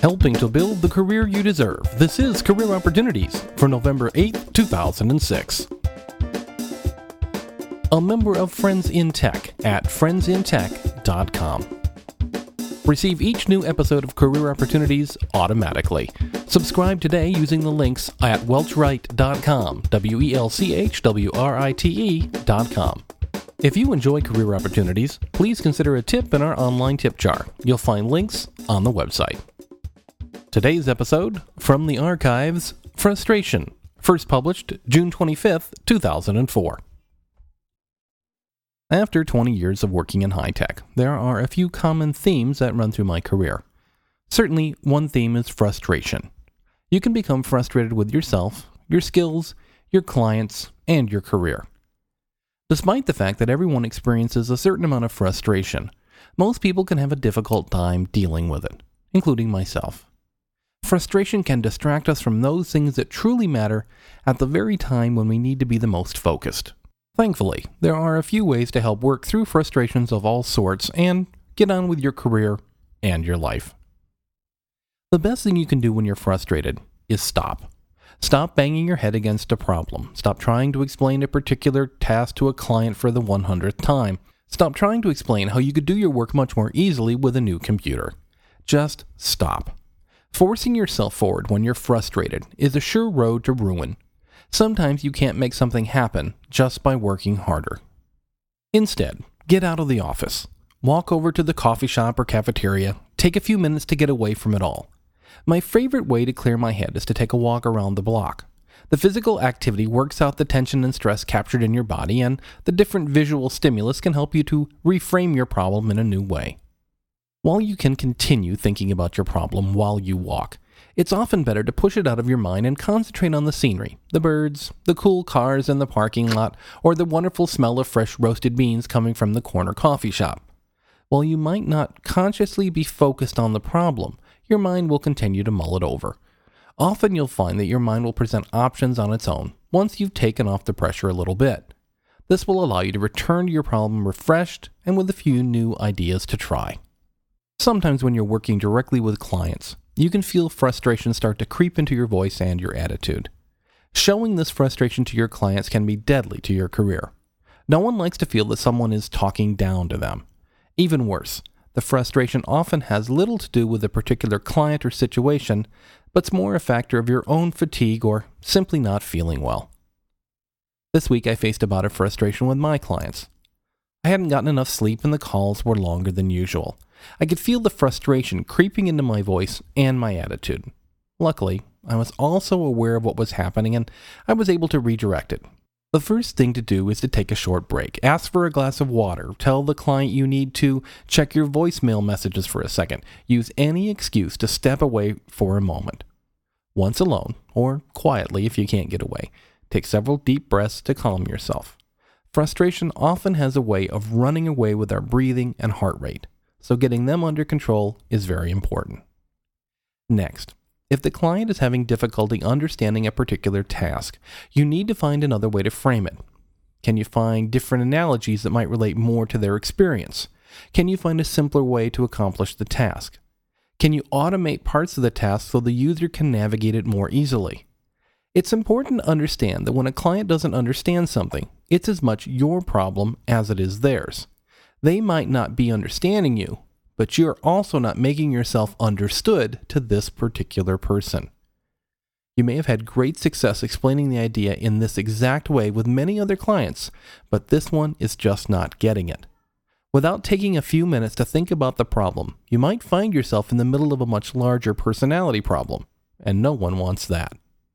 helping to build the career you deserve. This is Career Opportunities for November 8th, 2006. A member of Friends in Tech at friendsintech.com. Receive each new episode of Career Opportunities automatically. Subscribe today using the links at welchwrite.com, welchwrite.com. If you enjoy Career Opportunities, please consider a tip in our online tip jar. You'll find links on the website. Today's episode, From the Archives, Frustration, first published June 25th, 2004. After 20 years of working in high-tech, there are a few common themes that run through my career. Certainly, one theme is frustration. You can become frustrated with yourself, your skills, your clients, and your career. Despite the fact that everyone experiences a certain amount of frustration, most people can have a difficult time dealing with it, including myself. Frustration can distract us from those things that truly matter at the very time when we need to be the most focused. Thankfully, there are a few ways to help work through frustrations of all sorts and get on with your career and your life. The best thing you can do when you're frustrated is stop. Stop banging your head against a problem. Stop trying to explain a particular task to a client for the 100th time. Stop trying to explain how you could do your work much more easily with a new computer. Just stop. Forcing yourself forward when you're frustrated is a sure road to ruin. Sometimes you can't make something happen just by working harder. Instead, get out of the office. Walk over to the coffee shop or cafeteria. Take a few minutes to get away from it all. My favorite way to clear my head is to take a walk around the block. The physical activity works out the tension and stress captured in your body, and the different visual stimulus can help you to reframe your problem in a new way. While you can continue thinking about your problem while you walk, it's often better to push it out of your mind and concentrate on the scenery, the birds, the cool cars in the parking lot, or the wonderful smell of fresh roasted beans coming from the corner coffee shop. While you might not consciously be focused on the problem, your mind will continue to mull it over. Often you'll find that your mind will present options on its own once you've taken off the pressure a little bit. This will allow you to return to your problem refreshed and with a few new ideas to try. Sometimes when you're working directly with clients, you can feel frustration start to creep into your voice and your attitude. Showing this frustration to your clients can be deadly to your career. No one likes to feel that someone is talking down to them. Even worse, the frustration often has little to do with a particular client or situation, but's more a factor of your own fatigue or simply not feeling well. This week I faced a bout of frustration with my clients. I hadn't gotten enough sleep and the calls were longer than usual. I could feel the frustration creeping into my voice and my attitude. Luckily, I was also aware of what was happening and I was able to redirect it. The first thing to do is to take a short break. Ask for a glass of water. Tell the client you need to check your voicemail messages for a second. Use any excuse to step away for a moment. Once alone, or quietly if you can't get away, take several deep breaths to calm yourself. Frustration often has a way of running away with our breathing and heart rate, so getting them under control is very important. Next, if the client is having difficulty understanding a particular task, you need to find another way to frame it. Can you find different analogies that might relate more to their experience? Can you find a simpler way to accomplish the task? Can you automate parts of the task so the user can navigate it more easily? It's important to understand that when a client doesn't understand something, it's as much your problem as it is theirs. They might not be understanding you, but you're also not making yourself understood to this particular person. You may have had great success explaining the idea in this exact way with many other clients, but this one is just not getting it. Without taking a few minutes to think about the problem, you might find yourself in the middle of a much larger personality problem, and no one wants that.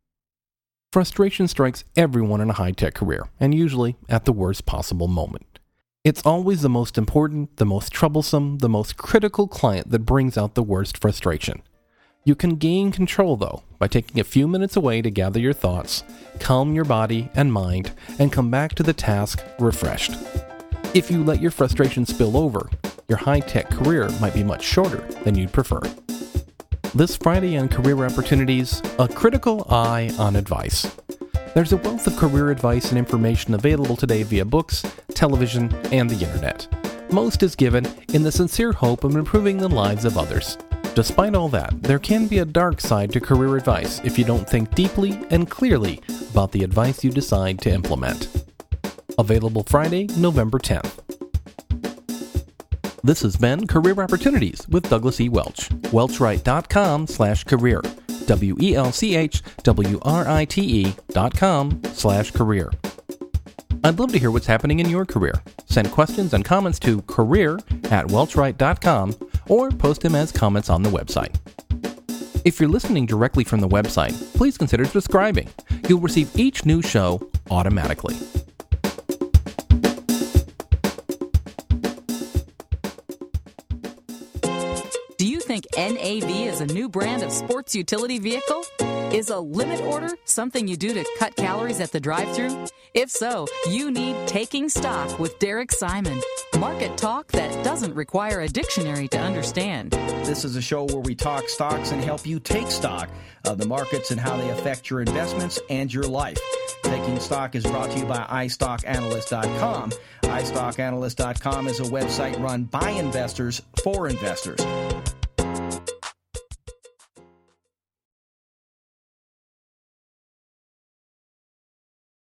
Frustration strikes everyone in a high-tech career, and usually at the worst possible moment. It's always the most important, the most troublesome, the most critical client that brings out the worst frustration. You can gain control, though, by taking a few minutes away to gather your thoughts, calm your body and mind, and come back to the task refreshed. If you let your frustration spill over, your high-tech career might be much shorter than you'd prefer. This Friday on Career Opportunities, a critical eye on advice. There's a wealth of career advice and information available today via books, television, and the internet. Most is given in the sincere hope of improving the lives of others. Despite all that, there can be a dark side to career advice if you don't think deeply and clearly about the advice you decide to implement. Available Friday, November 10th. This has been Career Opportunities with Douglas E. Welch. Welchwright.com/career. WELCHWRITE.com/career. I'd love to hear what's happening in your career. Send questions and comments to career@welchwright.com or post them as comments on the website. If you're listening directly from the website, please consider subscribing. You'll receive each new show automatically. Do you think NAV is a new brand of sports utility vehicle? Is a limit order something you do to cut calories at the drive-thru? If so, you need Taking Stock with Derek Simon. Market talk that doesn't require a dictionary to understand. This is a show where we talk stocks and help you take stock of the markets and how they affect your investments and your life. Taking Stock is brought to you by iStockAnalyst.com. iStockAnalyst.com is a website run by investors for investors.